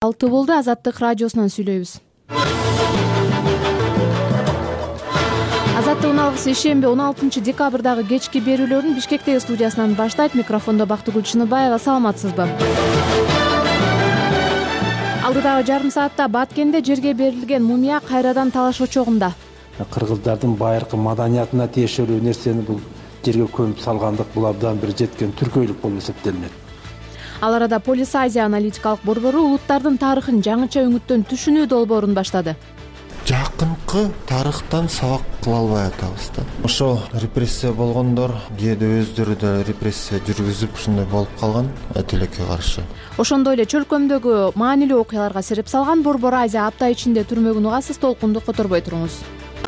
6 болду. Азаттык радиосунан сүйлөйбүз. Азаттык уналгысы ишемби 16 декабрдагы кечки берүүлөрүн Бишкектеги студиясынан баштайт. Микрофондо Бактыгүл Чыныбаева. Саламатсызбы? Алдыдагы жарым саатта Баткенде жерге берилген мумия кайрадан талаш очогунда. Кыргыздардын байыркы маданиятына тиешелүү нерсени бул жерге көмүп салгандык бул абдан бир жеткен түркөйлүк болуп эсептелинет. Ал арада Полис Азия аналитикалык борбору улуттардын тарыхын жаңыча өңүттөн түшүнүү долбоорун баштады. Жакынкы тарыхтан сабак кыла албай атабыз да. Ошо репрессия болгондор кээде өздөрү да репрессия жүргүзүп ушундай болуп калган тилекке каршы. Ошондой эле чөлкөмдөгү маанилүү окуяларга сереп салган Борбор Азия апта ичинде түрмөгүн угасыз. Толкунду которбой туруңуз.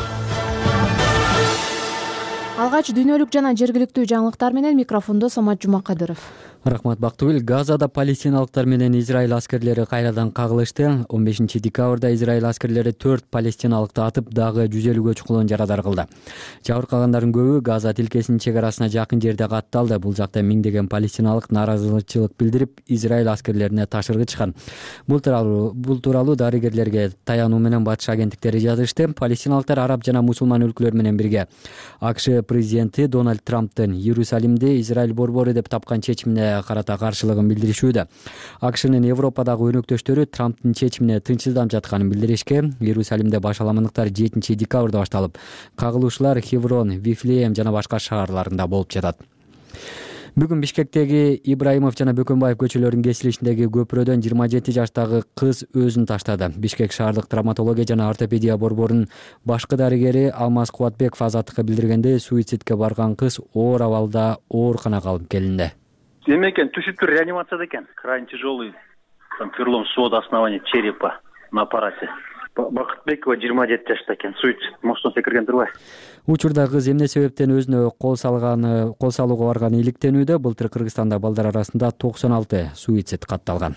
Алгач дүйнөлүк жана жергиликтүү жаңылыктар менен микрофондо Самат Жумакадыров. Рахмат Бактыгүл. Газада палестиналыктар менен Израиль аскерлери кайрадан кагылышты. 15 декабрда Израиль аскерлери 4 палестиналыкты атып, дагы 150гө чукулун жарадар кылды. Жабыркагандардын көбү Газа тилкесинин чек арасына жакын жерде катталды. Бул жакта миңдеген палестиналык нааразычылык билдирип, Израиль аскерлерине ташыргычкан. Бул тууралуу дарыгерлерге таянуу менен батыш агенттиктери жазышты. Палестиналыктар араб жана мусулман өлкөлөр менен бирге АКШ президенти Дональд Трамптын Иерусалимди Израиль борбору деп тапкан чечимине карата каршылыгын билдиришүүдө. АКШнын Европадагы өнөктөштөрү Трамптын чечимине тынчсызданып жатканын билдиришке. Иерусалимде баш аламандыктар 7 декабрда башталып, кагылуушулар Хеврон, Вифлеем жана башка шаарларында болуп жатат. Бүгүн Бишкектеги Ибраимов жана Бөкөнбаев көчөлөрүнүн кесилишиндеги көпүрөдөн 27 жаштагы кыз өзүн таштады. Бишкек шаардык травматология жана ортопедия борборунун башкы дарыгери Алмаз Кубатбеков Азаттыкка билдиргенде, суицидке барган кыз оор абалда ооруканага алып келинди. Эме экен, түшүптүр, реанимацияда экен. Крайне тяжелый. Там перелом свода основания черепа на аппарате. Бакытбекова 27 жашта экен. Суицид моштон секирген турбай. Учурда кыз эмне себептен өзүнө кол салууга барганы иликтенүүдө. Былтыр Кыргызстанда балдар арасында 96 суицид катталган.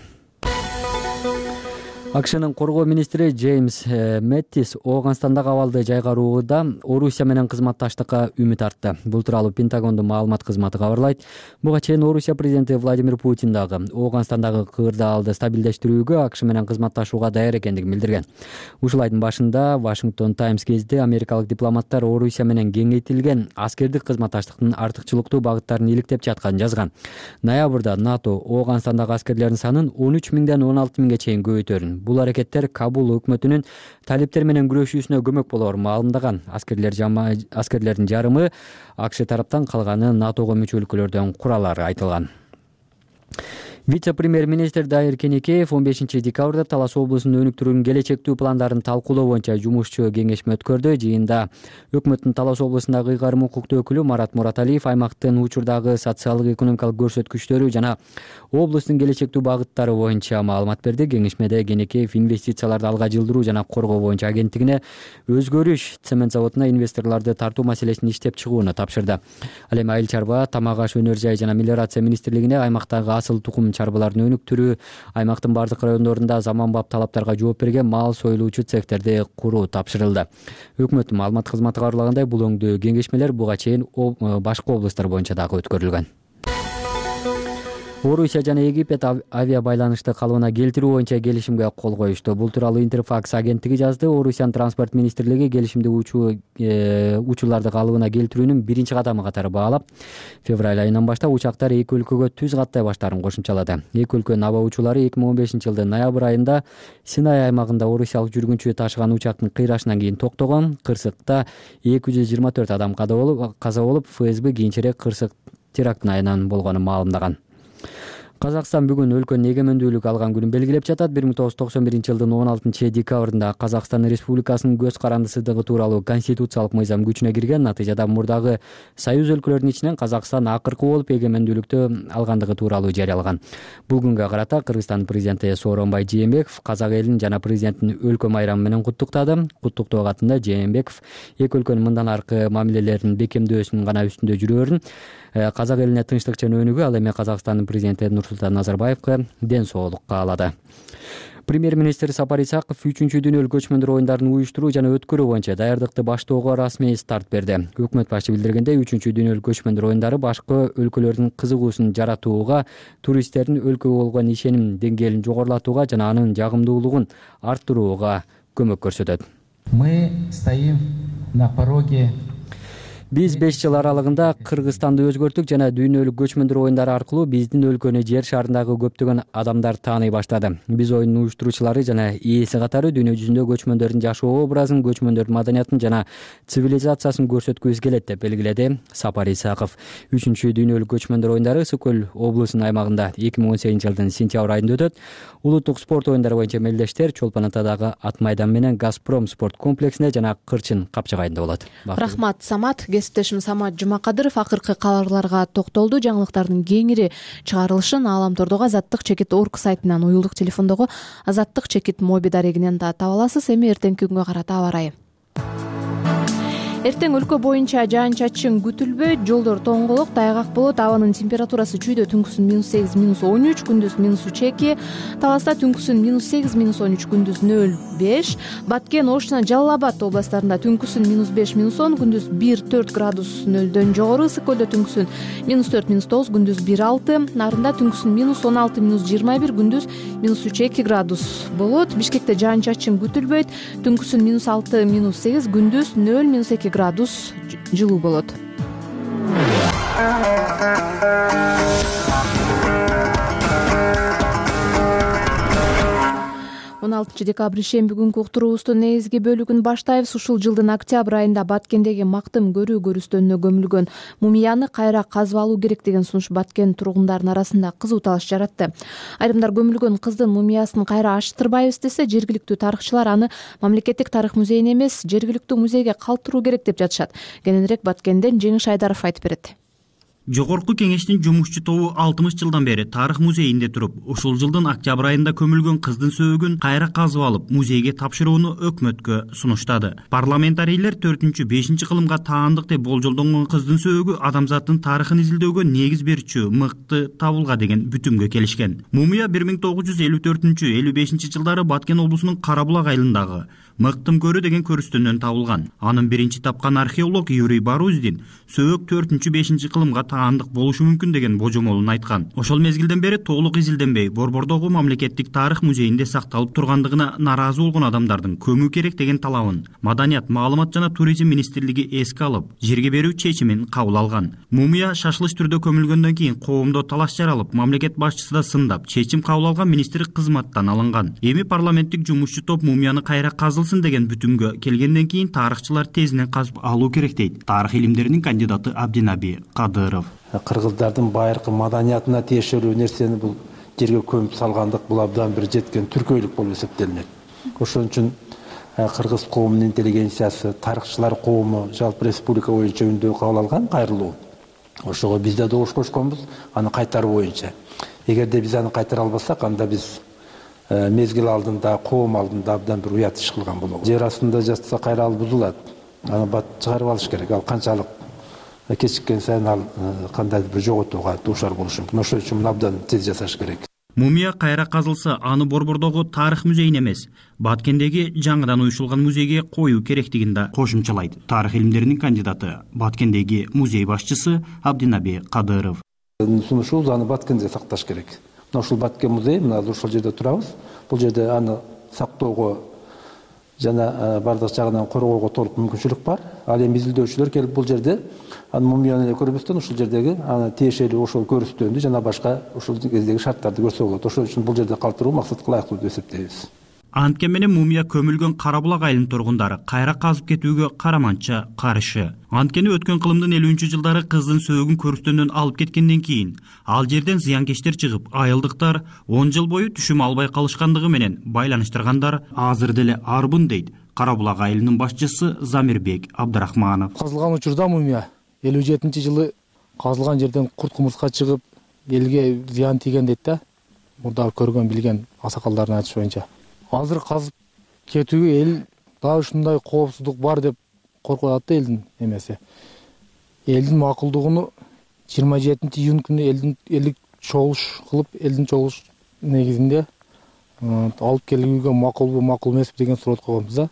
АКШнын коргоо министри Джеймс Мэттис Ооганстандагы абалды жайгарууда Орусия менен кызматташтыкка үмүт артты. Бул тууралуу Пентагондун маалымат кызматы кабарлайт. Буга чейин Орусия президенти Владимир Путин дагы Ооганстандагы кырдаалды стабилдештирүүгө АКШ менен кызматташууга даяр экендигин билдирген. Ушул айдын башында Washington Times гезити америкалык дипломаттар Орусия менен кеңейтилген аскердик кызматташтыктын артыкчылыктуу багыттарын иликтеп жатканын жазган. Ноябрда НАТО Ооганстандагы аскерлердин санын 13 миңден 16 миңге чейин көбөйтөрүн. Бул аракеттер Кабул өкмөтүнүн талиптер менен күрөшүүсүнө көмөк болорун маалымдаган. Аскерлердин жарымы АКШ тараптан, калганы НАТОго мүчө өлкөлөрдөн куралары айтылган. Вице-премьер-министр Дайыр Кенекеев 15 декабрда Талас облусунун өнүктүрүүнүн келечектүү пландарын талкуулоо боюнча жумушчу кеңешме өткөрдү. Жыйында өкмөттүн Талас облусундагы ыйгарым укуктуу өкүлү Марат Мураталиев аймактын учурдагы социалдык экономикалык көрсөткүчтөрү жана облустун келечектүү багыттары боюнча маалымат берди. Кеңешмеде Кенекеев инвестицияларды алга жылдыруу жана коргоо боюнча агенттигине өзгөрүш цемент заводуна инвесторлорду тартуу маселесин иштеп чыгууну тапшырды. Ал эми айыл чарба, тамак аш өнөр жай жана мелиорация министрлигине аймактагы асыл тукум чарбаларын өнүктүрүү, аймактын бардык райондорунда заманбап талаптарга жооп берген мал союлуучу цехтерди куруу тапшырылды. Өкмөттүн маалымат кызматы кабарлагандай, бул өңдүү кеңешмелер буга чейин башка облусттар боюнча дагы өткөрүлгөн. Орусия жана Египет авиа байланышты калыбына келтирүү боюнча келишимге кол коюшту. Бул тууралуу Интерфакс агенттиги жазды. Орусиянын транспорт министрлиги келишимди учууларды калыбына келтирүүнүн биринчи кадамы катары баалап, февраль айынан баштап учактар эки өлкөгө түз каттай баштарын кошумчалады. Эки өлкөнүн аба учуулары 2015 жылдын ноябрь айында Синай аймагында орусиялык жүргүнчү ташыган учактын кыйрашынан кийин токтогон. Кырсыкта 224 адам каза болуп, ФСБ кийинчерээк кырсык терактын айынан болгонун маалымдаган. Казакстан бүгүн өлкөнүн эгемендүүлүк алган күнүн белгилеп жатат. 1991 жылдын 16 декабрында Казакстан Республикасынын көз карандысыздыгы тууралуу конституциялык мыйзам күчүнө кирген. Натыйжада мурдагы союз өлкөлөрүнүн ичинен Казакстан акыркы болуп эгемендүүлүктү алгандыгы тууралуу жарыялаган. Бул күнгө карата Кыргызстандын президенти Сооронбай Жээнбеков казак элин жана президенттин өлкө майрамы менен куттуктады. Куттуктоо катында Жээнбеков эки өлкөнүн мындан аркы мамилелерин бекемдөөсүнүн гана үстүндө жүрөөрүн, казак элине тынчтык жана өнүгүү, ал эми Казакстандын президенти Нурсултан Назарбаевка ден соолук каалады. Премьер-министр Сапар Исаков 3 дүйнөлүк көчмөндөр оюндарын уюштуруу жана өткөрүү боюнча даярдыкты баштоого расмий старт берди. Өкмөт башчы билдиргендей, 3 дүйнөлүк көчмөндөр оюндары башкы өлкөлөрдүн кызыгуусун жаратууга, туристтердин өлкөгө болгон ишеним деңгээлин жогорулатууга жана анын жагымдуулугун арттырууга көмөк көрсөтөт. Мы стоим на пороге. Биз 5 жыл аралыгында Кыргызстанды өзгөрттүк жана дүйнөлүк көчмөндөр оюндары аркылуу биздин өлкөнү жер шарындагы көптөгөн адамдар тааный баштады. Биз оюндун уюштуруучулары жана ээси катары дүйнө жүзүндө көчмөндөрдүн жашоо образын, көчмөндөрдүн маданиятын жана цивилизациясын көрсөткүбүз келет деп белгиледи Сапар Исаков. 3 дүйнөлүк көчмөндөр оюндары Ысык көл облусунун аймагында 2018 жылдын сентябрь айында өтөт. Улуттук спорт оюндары боюнча мелдештер Чолпон Атадагы ат майдан менен Газпром спорт комплексинде жана Кырчын капчыгайында болот. Рахмат, Самат. Кесиптешим Самат Жумакадыров акыркы кабарларга токтолду. Жаңылыктардын кеңири чыгарылышын Ааламтордогу Азаттык чекит орг сайтынан, уюлдук телефондогу Азаттык чекит моби дарегинен да таба аласыз. Эми эртеңки күнгө карата аба ырайы. Эртең өлкө боюнча жаан-чачын күтүлбөйт, жолдор тоңголок, тайгак болот. Абанын температурасы чүйдө түнкүсүн -8, -13, күндүз -3-2, Таласта түнкүсүн -8, -13, күндүз 0-5, Баткен, Ош, Жалал Абад областарында түнкүсүн -5, -10, күндүз 1-4 градус нөлдөн жогору. Ысык көлдө түнкүсүн -4, -9, күндүз 1-6, Нарында түнкүсүн -16, -21, күндүз -3-2 градус болот. Бишкекте жаан-чачын күтүлбөйт, түнкүсүн -6, -8, күндүз 0, -2 градус жылуу болот. 16 декабрь шемби күнкү уктуруубуздун негизги бөлүгүн баштайбыз. Ушул жылдын октябрь айында Баткендеги мактым көрүү көрүстөнүнө көмүлгөн мумияны кайра казып алуу керек деген сунуш Баткен тургундарынын арасында кызуу талаш жаратты. Айрымдар көмүлгөн кыздын мумиясын кайра аштырбайбыз десе, жергиликтүү тарыхчылар аны мамлекеттик тарых музейине эмес, жергиликтүү музейге калтыруу керек деп жатышат. Кененирээк Баткенден Жеңиш Айдаров айтып берет. Жогорку кеңештин жумушчу тобу 60 жылдан бери тарых музейинде туруп, ушул жылдын октябрь айында көмүлгөн кыздын сөөгүн кайра казып алып, музейге тапшырууну өкмөткө сунуштады. Парламентарийлер 4-5 кылымга таандык деп болжолдонгон кыздын сөөгү адамзаттын тарыхын изилдөөгө негиз берчү мыкты табылга деген бүтүмгө келишкен. Мумия 1954-55 жылдары Баткен облусунун Карабулак айылындагы Мыктым көрүү деген көрүстөнөн табылган. Анын биринчи тапкан археолог Юрий Баруздин сөök 4-5 кылымга таандык болушу мүмкүн деген божомолун айткан. Ошол мезгилден бери толук изилденбей, Борбордогу мамлекеттик тарых музейинде сакталып тургандыгына наразы болгон адамдардын көмүү керек деген талабын Маданият, маалымат жана туризм министрлиги эске алып, жерге берүү чечимин кабыл алган. Мумия шашылыш түрдө көмүлгөндөн кийин коомдо талаш жаралып, мамлекет башчысы да сындап, чечим кабыл алган министрлик кызматтан алынган. Эми парламенттик жумушчу топ мумияны кайра казылсын деген бүтүмгө келгенден кийин тарыхчылар тезинен казып алуу керек дейт тарых илимдеринин кандидаты Абдинаби Кадыров. Кыргыздардын байыркы маданиятына тиешелүү нерсени бул жерге көмүп салгандык бул абдан бир жеткен түркөйлүк болуп эсептелинет. Ошон үчүн кыргыз коомунун интеллигенциясы, тарыхчылар коому жалпы республика боюнча үндөө кабыл алган кайрылуу. Ошого биз да добуш кошконбуз аны кайтаруу боюнча. Эгерде биз аны кайтара албасак, анда биз мезгил алдында, коом алдында абдан бир уят иш кылган болобуз. Жер астында жатса кайра ал бузулат. Аны бат чыгарып алыш керек. Ал канчалык кечиккен сайын ал кандайдыр бир жоготууга дуушар болушу мүмкүн. Ошон үчүн абдан тез жасаш керек. Мумия кайра казылса, аны Борбордогу тарых музейине эмес, Баткендеги жаңыдан уюшулган музейге коюу керектигин да кошумчалайт тарых илимдеринин кандидаты, Баткендеги музей башчысы Абдинаби Кадыров. Сунушубуз аны Баткенде сакташ керек. Ушул Баткен музей, мына ушул жерде турабыз. Бул жерде аны сактоого жана бардык жагынан коргоого толук мүмкүнчүлүк бар. Ал эми изилдөөчүлөр келип бул жерде мумияны көрбөстөн ушул жердеги тиешелүү ошол көрүстөндү жана башка ушул кездеги шарттарды көрсө болот. Ошон үчүн бул жерде калтыруу максатка ылайыктуу деп эсептейбиз. Анткени менен мумия көмүлгөн Карабулак айылынын тургундары кайра казып кетүүгө караманча каршы. Анткени өткөн кылымдын 50-жылдары кыздын сөөгүн көрүстөндөн алып кеткенден кийин ал жерден зыянкечтер чыгып, айылдыктар 10 жыл бою түшүм албай калышкандыгы менен байланыштыргандар азыр деле арбын дейт Карабулак айылынын башчысы Замирбек Абдрахманов. Казылган учурда мумия 57-жылы казылган жерден курт-кумурска чыгып, элге зыян тийген дейт да. Мурда көргөн билген аксакалдардын айтышы боюнча. Азыр казып кетүүгө эл дагы ушундай коопсуздук бар деп коркуп атат да элдин эмеси. Элдин макулдугуну 27 июнь күнү элдик чогулуш кылып, элдин чогулуш негизинде алып келүүгө макулбу макул эмеспи деген суроо койгонбуз да.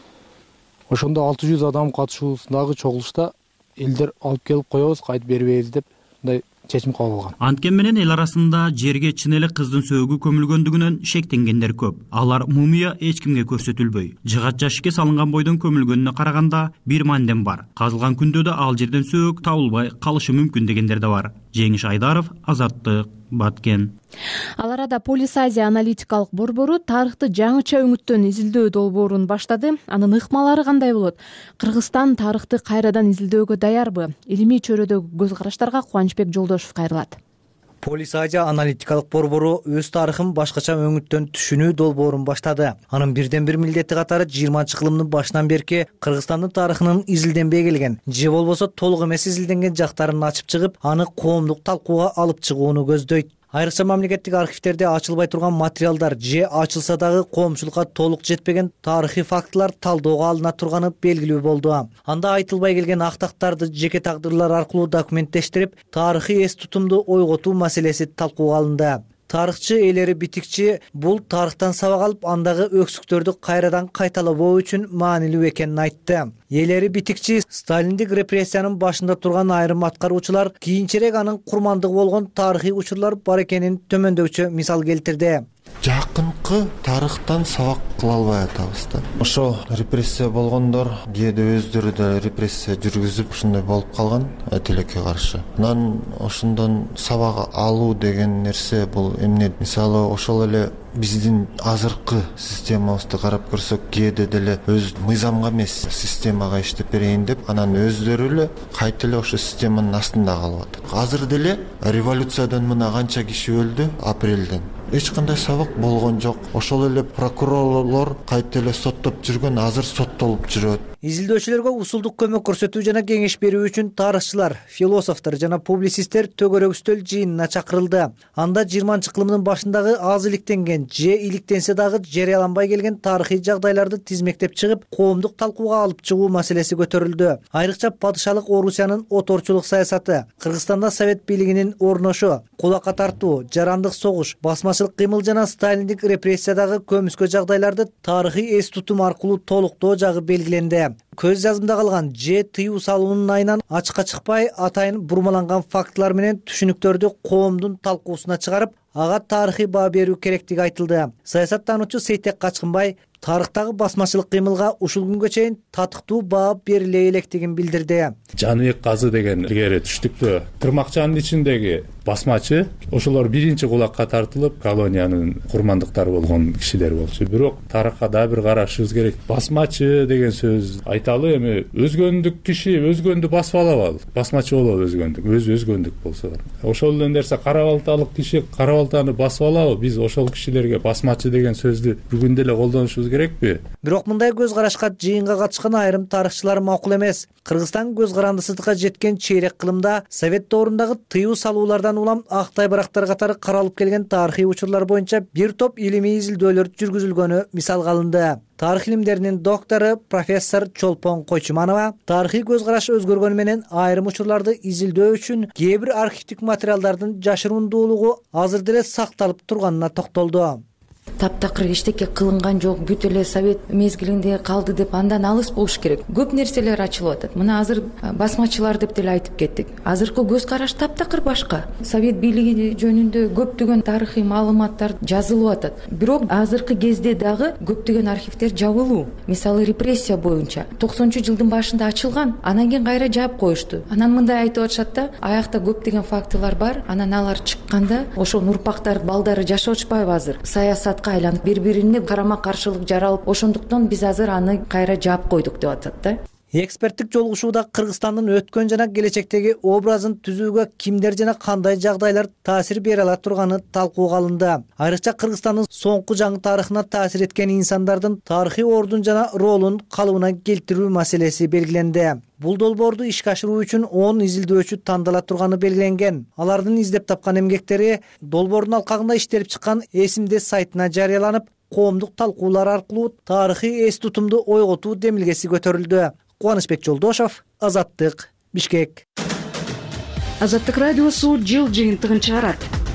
Ошондо 600 адам катышуусундагы чогулушта элдер алып келип коебуз, кайтып бербейбиз деп мындай чечим кабыл алган. Анткени менен эл арасында жерге чын эле кыздын сөөгү көмүлгөндүгүнөн шектенгендер көп. Алар мумия эч кимге көрсөтүлбөй. Жыгач жашикке салынган бойдон көмүлгөнүнө караганда бир мандем бар. Казылган күндө да ал жерден сөөгү табылбай калышы мүмкүн дегендер да бар. Жеңиш Айдаров, Азаттык, Баткен. Ал арада Полис Азия аналитикалык борбору тарыхты жаңыча өңүттөн изилдөө долбоорун баштады. Анын ыкмалары кандай болот? Кыргызстан тарыхты кайрадан изилдөөгө даярбы? Илимий чөйрөдөгү көз караштарга Кубанычбек Жолдошев кайрылат. Полис Азия аналитикалык борбору өз тарыхын башкача өңүттөн түшүнүү долбоорун баштады. Анын бирден бир милдети катары 20-кылымдын башынан берки Кыргызстандын тарыхынын изилденбей келген, же болбосо толук эмес изилденген жактарын ачып чыгып, аны коомдук талкууга алып чыгууну көздөйт. Айрыкча мамлекеттик архивтерде ачылбай турган материалдар же ачылса дагы коомчулукка толук жетпеген тарыхый фактылар талоого алына турганы белгилүү болду. Анда айтылбай келген актактарды жеке тагдырлар аркылуу документтештирип, тарыхый эс тутумду ойготуу маселеси талкууга алынды. Тарыхчы Элери Битикчи бул тарыхтан сабак алып, андагы өксүктөрдү кайрадан кайталабоо үчүн маанилүү экенин айтты. Элери Битикчи Сталиндик репрессиянын башында турган айрым аткаруучулар кийинчерээк анын курмандыгы болгон тарыхый учурлар бар экенин төмөндөгүчө мисал келтирди. Жакынкы тарыхтан сабак кыла албай атабыз да. Ошо репрессия болгондор кээде өздөрү да репрессия жүргүзүп ушундай болуп калган тилекке каршы. Анан ошондон сабак алуу деген нерсе бул эмне? Мисалы ошол эле биздин азыркы системабызды карап көрсөк, кээде деле өз мыйзамга эмес системага иштеп берейин деп, анан өздөрү эле кайта эле ошо системанын астында калып атат. Азыр деле революциядан мына канча киши өлдү апрелден. Эч кандай сабак болгон жок. Ошол эле прокурорлор кайта эле соттоп жүргөн, азыр соттолуп жүрөт. Изилдөөчүлөргө усулдук көмөк көрсөтүү жана кеңеш берүү үчүн тарыхчылар, философтор жана публицисттер төгөрөк үстөл жыйынына чакырылды. Анда 20-кылымдын башындагы аз иликтенген же иликтенсе дагы жарыяланбай келген тарыхый жагдайларды тизмектеп чыгып, коомдук талкууга алып чыгуу маселеси көтөрүлдү. Айрыкча падышалык Орусиянын оторчулук саясаты, Кыргызстанда совет бийлигинин орношу, кулакка тартуу, жарандык согуш, басмачылык кыймыл жана сталиндик репрессиядагы көмүскө жагдайларды тарыхый эс тутум аркылуу толуктоо жагы белгиленди. Көз жазымда калган же тыюу салуунун айынан ачыкка чыкпай атайын бурмаланган фактылар менен түшүнүктөрдү коомдун талкуусуна чыгарып, ага тарыхый баа берүү керектиги айтылды. Саясаттануучу Сейтек Качкынбай тарыхтагы басмачылык кыймылга ушул күнгө чейин татыктуу баа бериле электигин билдирди. Жаныбек Казы деген илгери түштүктө тырмакчанын ичиндеги басмачы, ошолор биринчи кулакка тартылып колониянын курмандыктары болгон кишилер болчу. Бирок тарыхка да бир карашыбыз керек. Басмачы деген сөз айталы, эми өзгөндүк киши өзгөндү басып алабы? Басмачы болобу өзгөндүк? Өзгөндүк болсо. Ошол эле нерсе кара балталык киши кара балтаны басып алабы? Биз ошол кишилерге басмачы деген сөздү бүгүн деле колдонушубуз керекпи? Бирок мындай көз карашка жыйынга катышкан айрым тарыхчылар макул эмес. Кыргызстан көз карандысыздыкка жеткен чейрек кылымда совет доорундагы тыюу салуулардан улам актай барактар катары каралып келген тарыхый учурлар боюнча бир топ илимий изилдөөлөр жүргүзүлгөнү мисалга алынды. Тарых илимдеринин доктору профессор Чолпон Койчуманова тарыхый көз караш өзгөргөнү менен айрым учурларды изилдөө үчүн кээ бир архивдик материалдардын жашырундуулугу азыр деле сакталып турганына токтолду. Таптакыр эчтеке кылынган жок, бүт эле совет мезгилинде калды деп андан алыс болуш керек. Көп нерселер ачылып атат. Мына азыр басмачылар деп деле айтып кеттик. Азыркы көз караш таптакыр башка. Совет бийлиги жөнүндө көптөгөн тарыхый маалыматтар жазылып атат. Бирок азыркы кезде дагы көптөгөн архивдер жабылуу. Мисалы репрессия боюнча 90-жылдын башында ачылган, анан кийин кайра жаап коюшту. Анан мындай айтып атышат да, аякта көптөгөн фактылар бар. Анан алар чыкканда ошол урпактар, балдары жашашпайбы азыр? Саясатка айланып бири-бирине карама-каршылык жаралып, ошондуктан биз азыр аны кайра жаап койдук деп атат да. Эксперттик жолугушууда Кыргызстандын өткөн жана келечектеги образын түзүүгө кимдер жана кандай жагдайлар таасир бере ала турганы талкууга алынды. Айрыкча Кыргызстандын соңку жаңы тарыхына таасир эткен инсандардын тарыхый ордун жана ролун калыбына келтирүү маселеси белгиленди. Бул долбоорду ишке ашыруу үчүн 10 изилдөөчү тандала турганы белгиленген. Алардын издеп тапкан эмгектери долбоордун алкагында иштелип чыккан эсимде сайтына жарыяланып, коомдук талкуулар аркылуу тарыхый эс тутумду ойготуу демилгеси көтөрүлдү. Кубанычбек Жолдошев, Азаттык, Бишкек. Азаттык радиосу жыл жыйынтыгын чыгарат.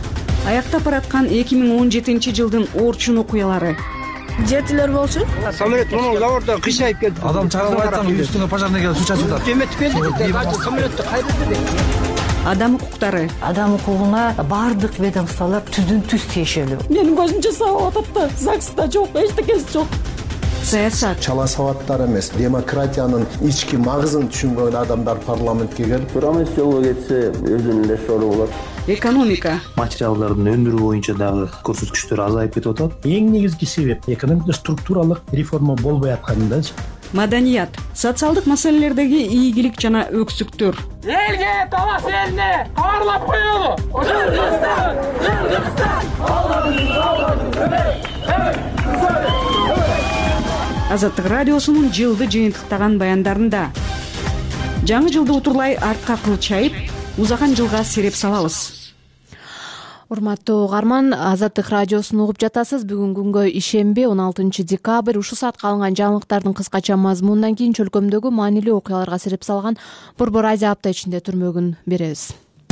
Аяктап бараткан 2017 жылдын Орчун окуялары. Жетилер болчу. Самолет мына заводдон кыйшайып келди. Адам чыгарып атсаң үстүңө пожарный келип суу чачып атат. Эметип келди. Самолетти кайда Адам укуктары. Адам укугуна бардык ведомстволор түздүн-түз тиешелүү. Менин көзүмчө сабап атат да, ЗАГСта жок, эчтекеси жок. Саясат. Чала сабаттар эмес, демократиянын ички магызын түшүнбөгөн адамдар парламентке келип, Рамес жолго кетсе өзүнүн эле сору болот. Экономика. Материалдардын өндүрүү боюнча дагы көрсөткүчтөр азайып кетип атат. Эң негизги себеп экономикада структуралык реформа болбой аткандачы. Маданият. Социалдык маселелердеги ийгилик жана өксүктөр. Элге талас элине кабарлап коелу. Азаттык радиосунун жылды жыйынтыктаган баяндарында жаңы жылды утурлай артка кылчайып, узаган жылга сереп салабыз. Урматтуу угарман, Азаттык радиосун угуп жатасыз. Бүгүн күнгө ишемби 16 декабрь. Ушул саатка алынган жаңылыктардын кыскача мазмунунан кийин чөлкөмдөгү маанилүү окуяларга сереп салган Борбор Азия апта ичинде түрмөгүн беребиз.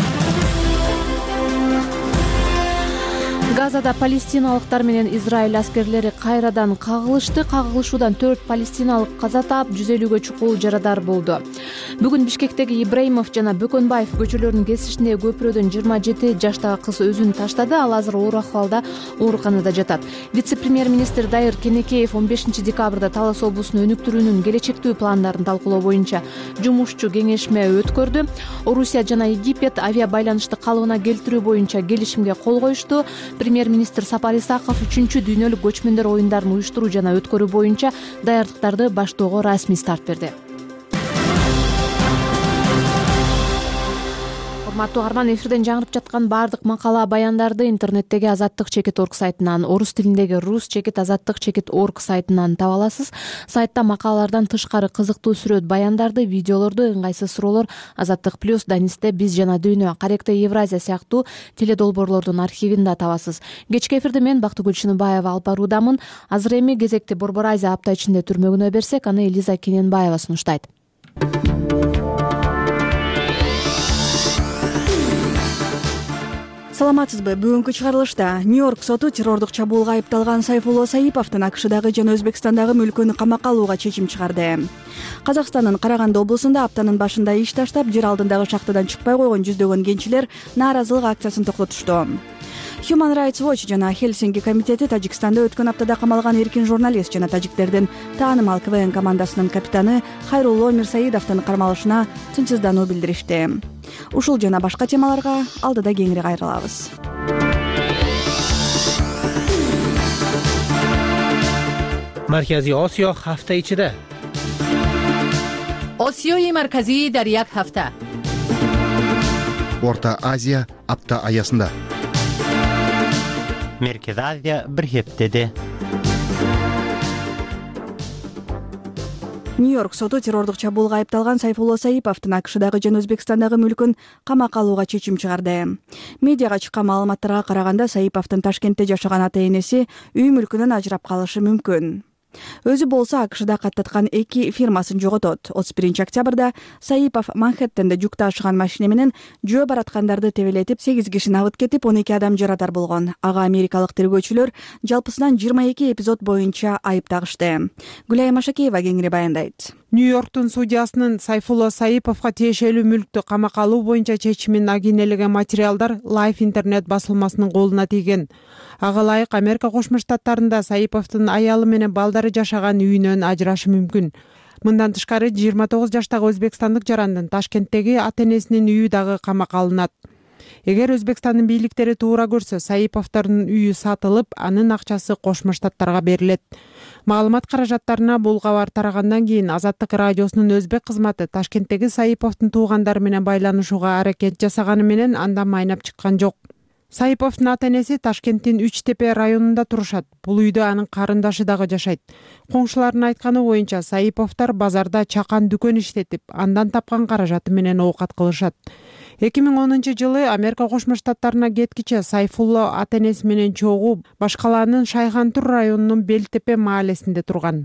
Газада палестиналыктар менен Израиль аскерлери кайрадан кагылышты. Кагылышуудан 4 палестиналык каза таап, 150гө чукул жарадар болду. Бүгүн Бишкектеги Ибраимов жана Бөкөнбаев көчөлөрүнүн кесишинде көпүрөдөн 27 жаштагы кыз өзүн таштады. Ал азыр оор акыбалда ооруканада жатат. Вице-премьер-министр Дайыр Кенекеев 15 декабрда Талас облусун өнүктүрүүнүн келечектүү пландарын талкуулоо боюнча жумушчу кеңешме өткөрдү. Орусия жана Египет авиа байланышты калыбына келтирүү боюнча келишимге кол коюшту. Премьер-министр Сапар Исаков 3-чү дүйнөлүк көчмөндөр оюндарын уюштуруу жана өткөрүү боюнча даярдыктарды баштоого расмий старт берди. Урматтуу угарман, эфирден жаңырып жаткан баардык макала баяндарды интернеттеги azattik.org сайтынан, орус тилиндеги rus.azattik.org сайтынан таба аласыз. Сайтта макалалардан тышкары кызыктуу сүрөт баяндарды, видеолорду, ыңгайсыз суроолор, Азаттык плюс, Данисте биз жана дүйнө, Каректе Евразия сыяктуу теледолбоорлордун архивин да табасыз. Кечки эфирде мен Бактыгүл Чыныбаева алып баруудамын. Азыр эми кезекти Борбор Азия апта ичинде түрмөгүнө берсек, аны Элиза Кененбаева сунуштайт. Саламатсызбы? Бүгүнкү чыгарылышта Нью-Йорк соту террордук чабуулга айыпталган Сайфулло Саиповдун АКШдагы жана Өзбекстандагы мүлкүн камакка алууга чечим чыгарды. Казакстандын Караганды облусунда аптанын башында иш таштап, жер алдындагы шахтадан чыкпай койгон жүздөгөн кенчилер нааразылык акциясын токтотушту. Human Rights Watch жана Хельсинки комитети Тажикстанда өткөн аптада камалган эркин журналист жана тажиктердин таанымал КВН командасынын капитаны Хайрулло Мирсаидовдун кармалышына тынчсыздануу билдиришти. Ушул жана башка темаларга алдыда кеңири кайрылабыз. Маркази Осиё ҳафта ичида. Осиёи марказӣ дар як ҳафта. Орта Азия апта аясында. Merkez Азия bir heptede. Нью-Йорк соту террордук чабуулга айыпталган Сайфулло Саиповдун АКШдагы жана Өзбекстандагы мүлкүн камакка алууга чечим чыгарды. Медиага чыккан маалыматтарга караганда, Саиповдун Ташкентте жашаган ата-энеси үй мүлкүнөн ажырап калышы мүмкүн. Өзү болсо АКШда каттаткан 2 фирмасын жоготот. 31 октябрда Саипов Манхэттенде жүк ташыган машина менен жөө бараткандарды тебелетип, 8 кишини алып кетип, 12 адам жарадар болгон. Ага америкалык тергөөчүлөр жалпысынан 22 эпизод боюнча айып тагышты. Гүлай Машакеева кеңири баяндайт. Нью-Йорктун судьясынын Сайфулло Саиповго тиешелүү мүлктү камакка алуу боюнча чечимин агинелеген материалдар Life интернет басылмасынын колуна тийген. Ага ылайык Америка Кошмо Штаттарында Саиповдун аялы менен балдары жашаган үйүнөн ажырашы мүмкүн. Мындан тышкары 29 жаштагы өзбекстандык жарандын Ташкенттеги ата-энесинин үйү дагы камакка алынат. Эгер Өзбекстандын бийликтери туура көрсө, Саиповдордун үйү сатылып, анын акчасы Кошмо Штаттарга берилет. Маалымат каражаттарына бул кабар тарагандан кийин Азаттык радиосунун өзбек кызматы Ташкенттеги Саиповдун туугандары менен байланышууга аракет жасаганы менен андан майнап чыккан жок. Саиповдун ата-энеси Ташкенттин Үч Тепе районунда турушат. Бул үйдө анын карындашы дагы жашайт. Коңшулардын айтканы боюнча, Саиповдор базарда чакан дүкөн иштетип, андан тапкан каражаты менен оокат кылышат. 2010-жылы Америка Кошмо Штаттарына кеткиче Сайфулло ата-энеси менен чогуу Башкалаанын Шайхантур районунун Белтепе маалесинде турган.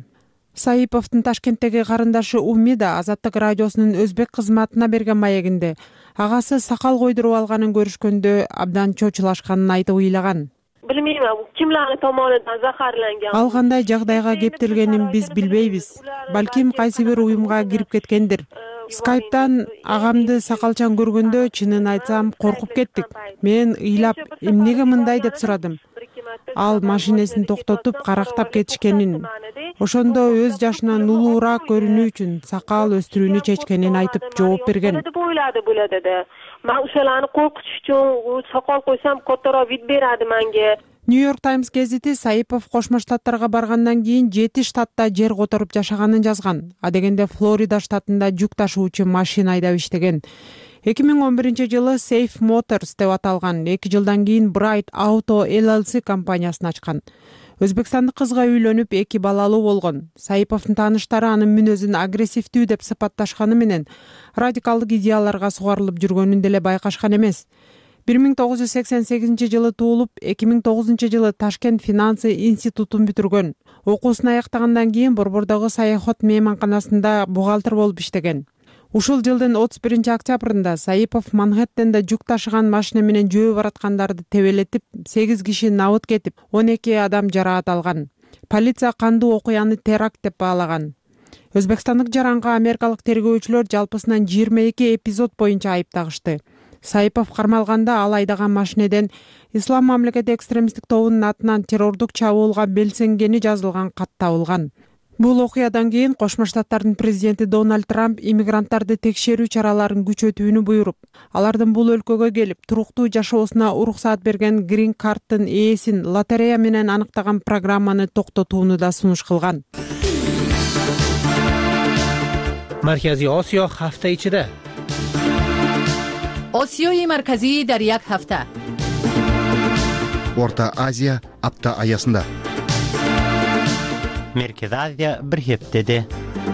Саиповдун Ташкенттеги карындашы Умида Азаттык радиосунун өзбек кызматына берген маегинде агасы сакал койдуруп алганын көрүшкөндө абдан чочулашканын айтып ыйлаган. Bilmeyman, kimlarning tomonidan zaharlangan. Ал кандай жагдайга кептелгенин биз билбейбиз. Балким кайсы бир уюмга кирип кеткендир. Скайптан агамды сакалчан көргөндө чынын айтсам коркуп кеттик. Мен ыйлап, эмнеге мындай деп сурадым. Ал машинесин токтотуп карактап кетишкенин, ошондо өз жашынан улуураак көрүнүү үчүн сакал өстүрүүнү чечкенин айтып жооп берген. Мен ошоларны коркутуш үчүн сакал койсом котороп вид берadi менге. Нью-Йорк Таймс гезити Саипов Кошмо Штаттарга баргандан кийин 7 штатта жер которуп жашаганын жазган. Адегенде Флорида штатында жүк ташуучу машина айдап иштеген. 2011-жылы Safe Motors деп аталган 2 жылдан кийин Bright Auto LLC компаниясын ачкан. Өзбекстандык кызга үйлөнүп 2 балалуу болгон. Саиповдун тааныштары анын мүнөзүн агрессивдүү деп сыпатташканы менен радикалдык идеяларга сугарылып жүргөнүн деле байкашкан эмес. 1988-жылы туулуп, 2009-жылы Ташкент финансы институтун бүтүргөн. Окуусун аяктагандан кийин Борбордогу саяхат мейманканасында бухгалтер болуп иштеген. Ушул жылдын 31-октябрында Саипов Манхэттенде жүк ташыган машина менен жөө бараткандарды тебелетип, 8 киши набыт кетип, 12 адам жараат алган. Полиция кандуу окуяны теракт деп баалаган. Өзбекстандык жаранга америкалык тергөөчүлөр жалпысынан 22 эпизод боюнча айып тагышты. Саипов кармалганда ал айдаган машинеден Ислам мамлекети экстремисттик тобунун атынан террордук чабуулга белсенгени жазылган кат табылган. Бул окуядан кийин Кошмо Штаттардын президенти Дональд Трамп иммигранттарды текшерүү чараларын күчөтүүнү буйруп, алардын бул өлкөгө келип туруктуу жашоосуна уруксаат берген грин карттын ээсин лотерея менен аныктаган программаны токтотууну да сунуш кылган. Маркази Осиё ҳафта ичида. осиёи марказӣ дар як ҳафта. Орта Азия апта аясында. Меркез Азия бир хептеде.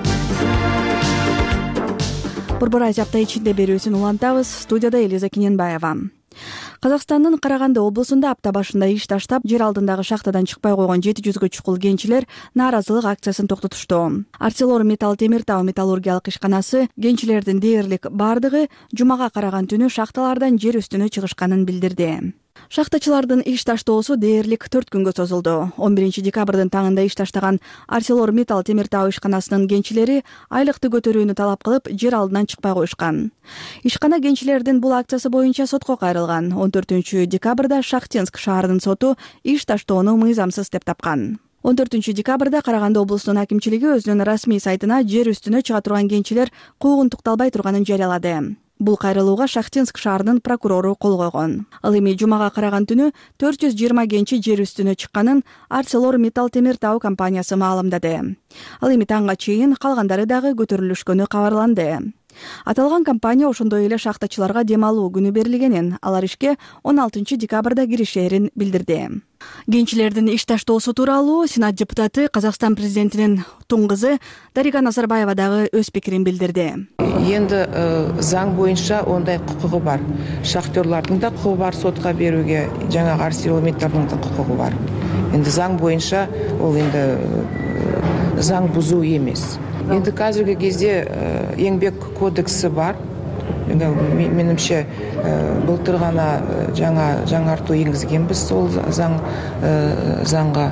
Борбор Азия апта ичинде берүүсүн улантабыз. Студияда Элиза Кененбаева. Казакстандын Караганды облусунда апта башында иш таштап, жер алдындагы шахтадан чыкпай койгон 700гө чукул кенчилер нааразылык акциясын токтотушту. ArcelorMittal Темиртау металлургиялык ишканасы кенчилердин дээрлик бардыгы жумага караган түнү шахталардан жер үстүнө чыгышканын билдирди. Шахтачылардын иш таштоосу дээрлик 4 күнгө созулду. 11 декабрдын таңында иш таштаган ArcelorMittal Темиртау ишканасынын кенчилери айлыкты көтөрүүнү талап кылып, жер алдынан чыкпай коюшкан. Ишкана кенчилердин бул акциясы боюнча сотко кайрылган. 14 декабрда Шахтинск шаарынын соту иш таштоону мыйзамсыз деп тапкан. 14 декабрда Караганды облусунун акимчилиги өзүнүн расмий сайтына жер үстүнө чыга турган кенчилер куугунтукталбай турганын жарыялады. Бул кайрылууга Шахтинск шаарынын прокурору кол койгон. Ал эми жумага караган түнү 420 кенчи жер үстүнө чыкканын ArcelorMittal Темиртау компаниясы маалымдады. Ал эми таңга чейин калгандары дагы көтөрүлүшкөнү кабарланды. Аталган компания ошондой эле шахтачыларга дем алуу күнү берилгенин, алар ишке 16 декабрда киришээрин билдирди. Кенчилердин иш таштоосу тууралуу Сенат депутаты Казакстан президентинин туң кызы Дарига Назарбаева дагы өз пикирин билдирди. Енді заң боюнча ондай кукугу бар. Шахтерлардын да кукугу бар сотко берүүгө, жаңа ArcelorMittalдын да кукугу бар. Енді заң боюнча ол енді заң бузуу эмес. Енді қазіргі кезде еңбек кодексі бар. Менимче былтыр гана жаңартуу энгизгенбиз сол заңга.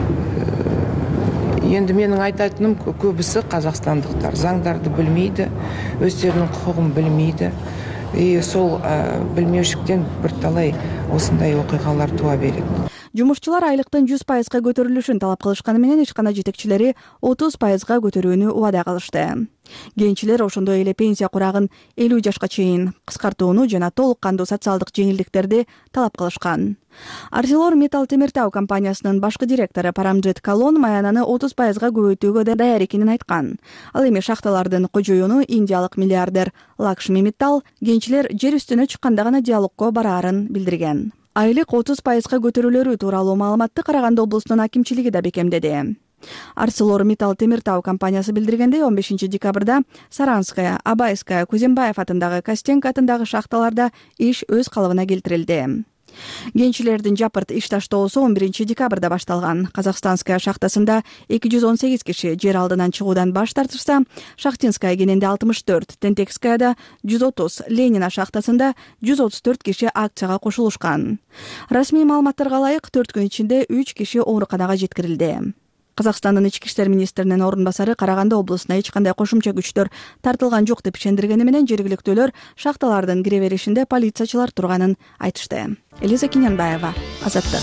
Енді менің айтатыным көбісі қазақстандықтар заңдарды білмейді, өздерінің құқығын білмейді. Сол білмеушіліктен бірталай осындай оқиғалар туа береді. Жумушчулар айлыктын 100%га көтөрүлүшүн талап кылышканы менен ишкана жетекчилери 30%га көтөрүүнү убада кылышты. Кенчилер ошондой эле пенсия курагын 50 жашка чейин кыскартууну жана толук кандуу социалдык жеңилдиктерди талап кылышкан. ArcelorMittal Темиртау компаниясынын башкы директору Парамджит Калон маянаны 30%га көбөйтүүгө даяр экенин айткан. Ал эми шахталардын кожоюну индиялык миллиардер Лакшми Миттал кенчилер жер үстүнө чыкканда гана диалогко бараарын билдирген. Айлык 30%га көтөрүлөрү тууралуу маалыматты Караганды облусунун акимчилиги да бекемдеди. ArcelorMittal Темиртау компаниясы билдиргендей 15 декабрда Саранская, Абайская, Кузембаев атындагы, Костенко атындагы шахталарда иш өз калыбына келтирилди. Кенчилердин жапырт иш таштоосу 11 декабрда башталган. Казахстанская шахтасында 218 киши жер алдынан чыгуудан баш тартышса, Шахтинская кененде 64, Тентекскаяда 130, Ленина шахтасында 134 киши акцияга кошулушкан. Расмий маалыматтарга ылайык 4 күн ичинде 3 киши ооруканага жеткирилди. Казакстандын ички иштер министринин орун басары Караганды облусуна эч кандай кошумча күчтөр тартылган жок деп ишендиргени менен жергиликтүүлөр шахталардын кире беришинде полициячылар турганын айтышты. Элиза Кинянбаева, Азаттык.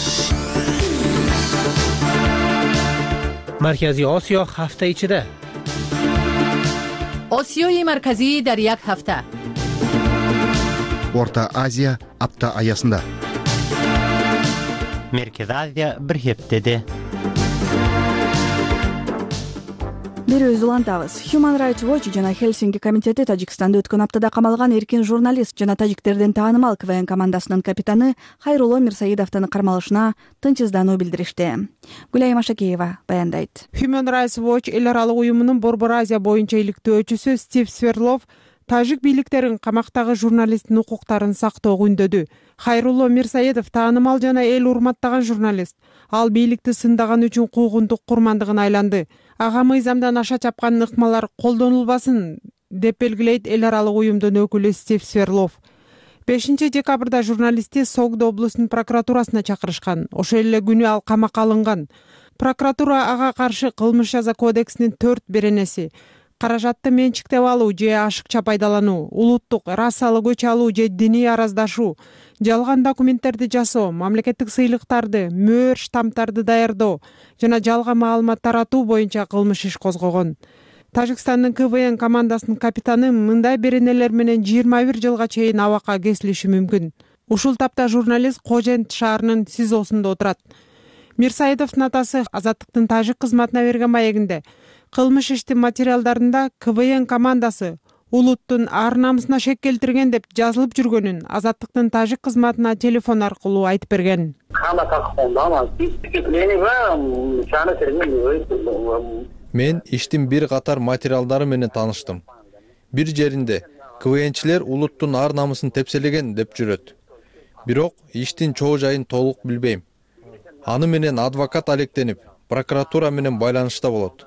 Марказий Осиё ҳафта ичида. осиёи марказӣ дар як ҳафта. Орта Азия апта аясында. Merkezi Азия bir heftede. Берүүбүздү улантабыз. Human Rights Watch жана Хельсинки комитети Тажикстанда өткөн аптада камалган эркин журналист жана тажиктердин таанымал КВН командасынын капитаны Хайрулло Мирсаидовдун кармалышына тынчсыздануу билдиришти. Гүлайым Ашакеева баяндайт. Human Rights Watch эл аралык уюмунун Борбор Азия боюнча иликтөөчүсү Стив Сверлов тажик бийликтерин камактагы журналисттин укуктарын сактоого үндөдү. Хайрулло Мирсаидов таанымал жана эл урматтаган журналист. Ал бийликти сындаган үчүн куугунтук курмандыгына айланды. Ага мыйзамдан аша чапкан ыкмалар колдонулбасын деп белгилейт эл аралык уюмдун өкүлү Стив Сверлов. 5 декабрда журналистти Согдо облусунун прокуратурасына чакырышкан. Ошол эле күнү ал камакка алынган. Прокуратура ага каршы кылмыш жаза кодексинин 4 беренеси каражатты менчиктеп алуу же ашыкча пайдалануу, улуттук, расалык өч алуу же диний араздашуу, жалган документтерди жасоо, мамлекеттик сыйлыктарды, мөөр штамптарды даярдоо жана жалган маалымат таратуу боюнча кылмыш иш козгогон. Тажикстандын КВН командасынын капитаны мындай беренелер менен 21 жылга чейин абакка кесилиши мүмкүн. Ушул тапта журналист Кожент шаарынын СИЗОсунда отурат. Мирсаидовдун атасы Азаттыктын тажик кызматына берген маегинде кылмыш иштин материалдарында КВН командасы улуттун ар намысына шек келтирген деп жазылып жүргөнүн Азаттыктын тажик кызматына телефон аркылуу айтып берген. Мен иштин бир катар материалдары менен тааныштым. Бир жеринде КВНчилер улуттун ар намысын тепселеген деп жүрөт. Бирок иштин чоо жайын толук билбейм. Аны менен адвокат алектенип, прокуратура менен байланышта болот.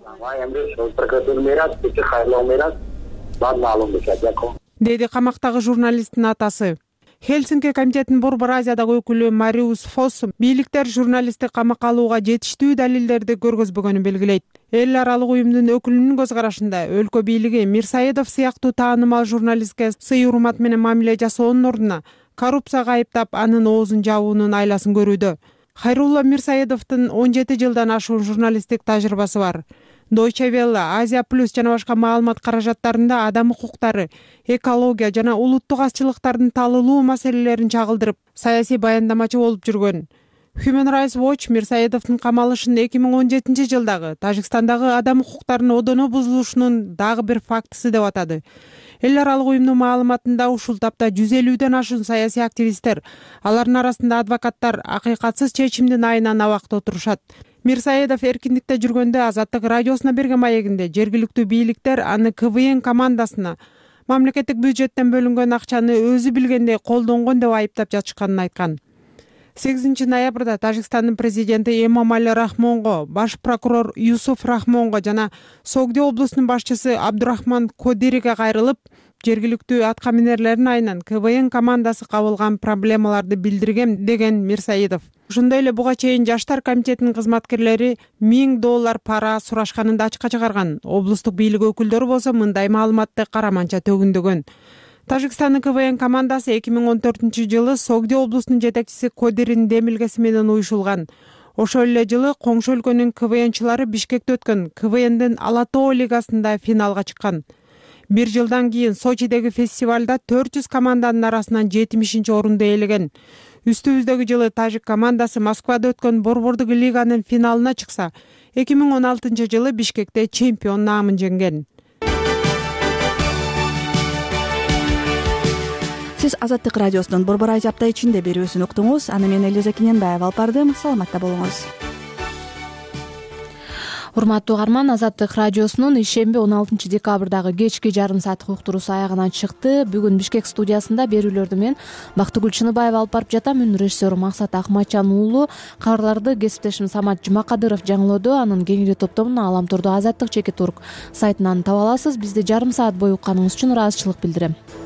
Деди камактагы журналисттин атасы. Хельсинки комитетинин Борбор Азиядагы өкүлү Мариус Фос бийликтер журналистти камакка алууга жетиштүү далилдерди көргөзбөгөнүн белгилейт. Эл аралык уюмдун өкүлүнүн көз карашында өлкө бийлиги Мирсаидов сыяктуу таанымал журналистке сый урмат менен мамиле жасоонун ордуна коррупцияга айыптап анын оозун жабуунун айласын көрүүдө. Хайрулло Мирсаидовдун 17 жылдан ашуун журналисттик тажрыйбасы бар. Deutsche Welle, Азия Плюс жана башка маалымат каражаттарында адам укуктары, экология жана улуттук азчылыктардын талылуу маселелерин чагылдырып, саясий баяндамачы болуп жүргөн. Human Rights Watch Мирсаидовдун камалышын 2017 жылдагы Тажикстандагы адам укуктарынын одоно бузулушунун дагы бир фактысы деп атады. Эл аралык уюмдун маалыматында ушул тапта 150ден ашуун саясий активисттер, алардын арасында адвокаттар акыйкатсыз чечимдин айынан абакта отурушат. Мирсаидов эркиндикте жүргөндө Азаттык радиосуна берген маегинде жергиликтүү бийликтер аны КВН командасына мамлекеттик бюджеттен бөлүнгөн акчаны өзү билгендей колдонгон деп айыптап жатышканын айткан. 8 ноябрда Тажикстандын президенти Эмомали Рахмонго, баш прокурор Юсуф Рахмонго жана Согдо облусунун башчысы Абдурахман Кодириге кайрылып, жергиликтүү аткаминерлердин айынан КВН командасы кабылган проблемаларды билдирген деген Мирсаидов. Ошондой эле буга чейин жаштар комитетинин кызматкерлери $1000 пара сурашканын да ачыкка чыгарган. Облустук бийлик өкүлдөрү болсо мындай маалыматты караманча төгүндөгөн. Тажикстандын КВН командасы 2014 жылы Согдо облусунун жетекчиси Кодирин демилгеси менен уюшулган. Ошол эле жылы коңшу өлкөнүн КВНчылары Бишкекте өткөн КВНдин Ала Тоо лигасында финалга чыккан. Bir жылдан кийин Сочидеги фестивалда 400 команданын арасынан 70-орунду ээлеген. Үстүбүздөгү жылы тажик командасы Москвада өткөн Борбордук лиганын финалына чыкса, 2016 жылы Бишкекте чемпион наамын жеңген. Сиз Азаттык радиосунун Борбор Азия апта ичинде берүүсүн уктуңуз. Аны мен Элиза Кинянбаева алып бардым. Саламатта болуңуз. урматтуу угарман, Азаттык радиосунун ишемби 16 декабрдагы кечки жарым сааттык уктуруусу аягына чыкты. Бүгүн Бишкек студиясында берүүлөрдү мен Бактыгүл Чыныбаева алып барып жатам. Үнүн режиссеру Максат Акматжан уулу. Кабарларды кесиптешим Самат Жумакадыров жаңылоодо. Анын кеңири топтомун Аламтордо Азаттык чеки турк сайтынан таба аласыз. Бизди жарым саат бою укканыңыз үчүн ыраазычылык билдирем.